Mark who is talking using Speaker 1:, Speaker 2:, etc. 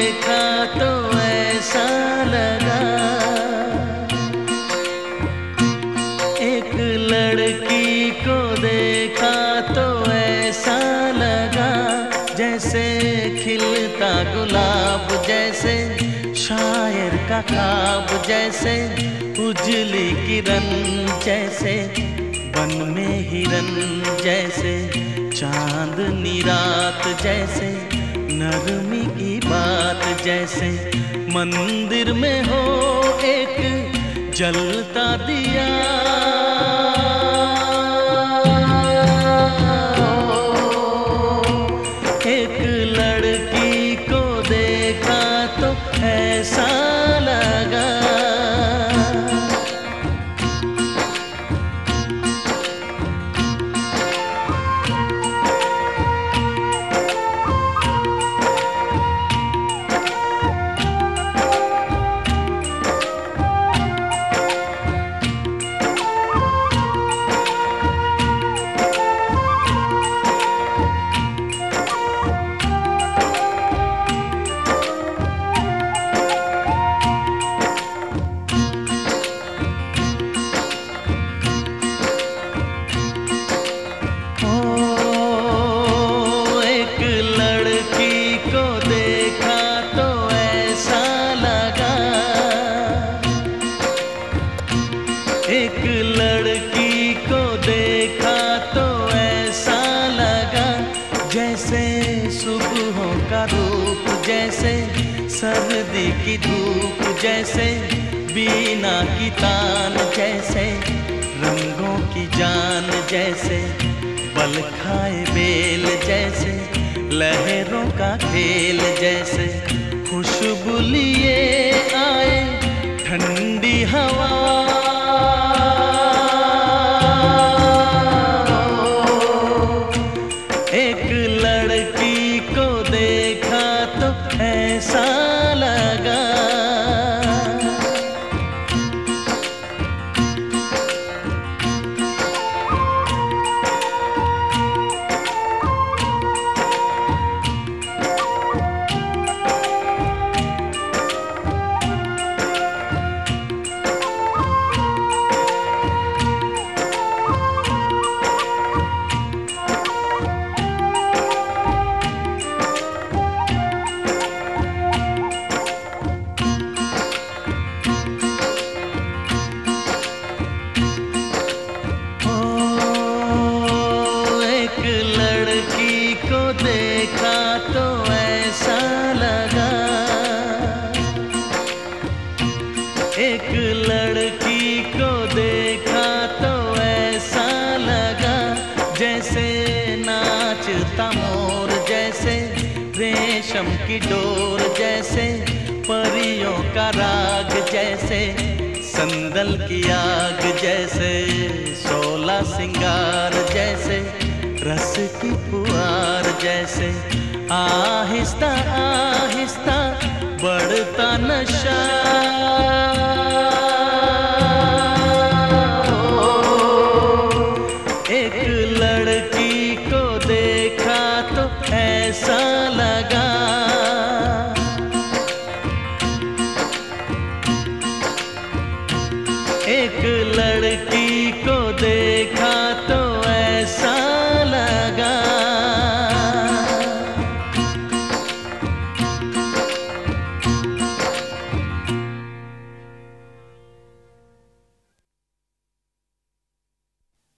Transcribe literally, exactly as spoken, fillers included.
Speaker 1: देखा तो ऐसा लगा, एक लड़की को देखा तो ऐसा लगा, जैसे खिलता गुलाब, जैसे शायर का ख्वाब, जैसे उजली किरण, जैसे बन में हिरन, जैसे चांदनी रात, जैसे नरमी की बात, जैसे मंदिर में हो एक जलता दिया। एक लड़की को देखा तो ऐसा लगा। एक लड़की को देखा तो ऐसा लगा, जैसे सुबहों का रूप, जैसे सर्दी की धूप, जैसे बीना की तान, जैसे रंगों की जान, जैसे बल खाए बेल, जैसे लहरों का खेल, जैसे खुशबू लिए आए ठंडी हवा। एक लड़की को देखा तो ऐसा लगा। लड़की को देखा तो ऐसा लगा, एक लड़की को देखा तो ऐसा लगा, जैसे नाचता मोर, जैसे रेशम की डोर, जैसे परियों का राग, जैसे संदल की आग, जैसे सोलह सिंगार, जैसे रस की फुहार, जैसे आहिस्ता आहिस्ता बढ़ता नशा। एक लड़की को देखा तो ऐसा लगा, एक लड़की को देखा तो